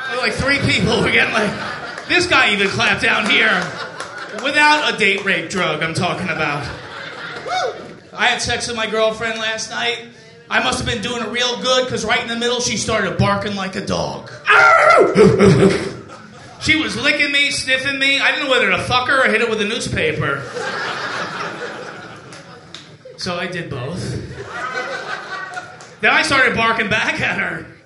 Like 3 people were getting like... This guy even clapped down here. Without a date rape drug, I'm talking about. I had sex with my girlfriend last night. I must have been doing it real good, because right in the middle, she started barking like a dog. She was licking me, sniffing me. I didn't know whether to fuck her or hit her with a newspaper. So I did both. Then I started barking back at her.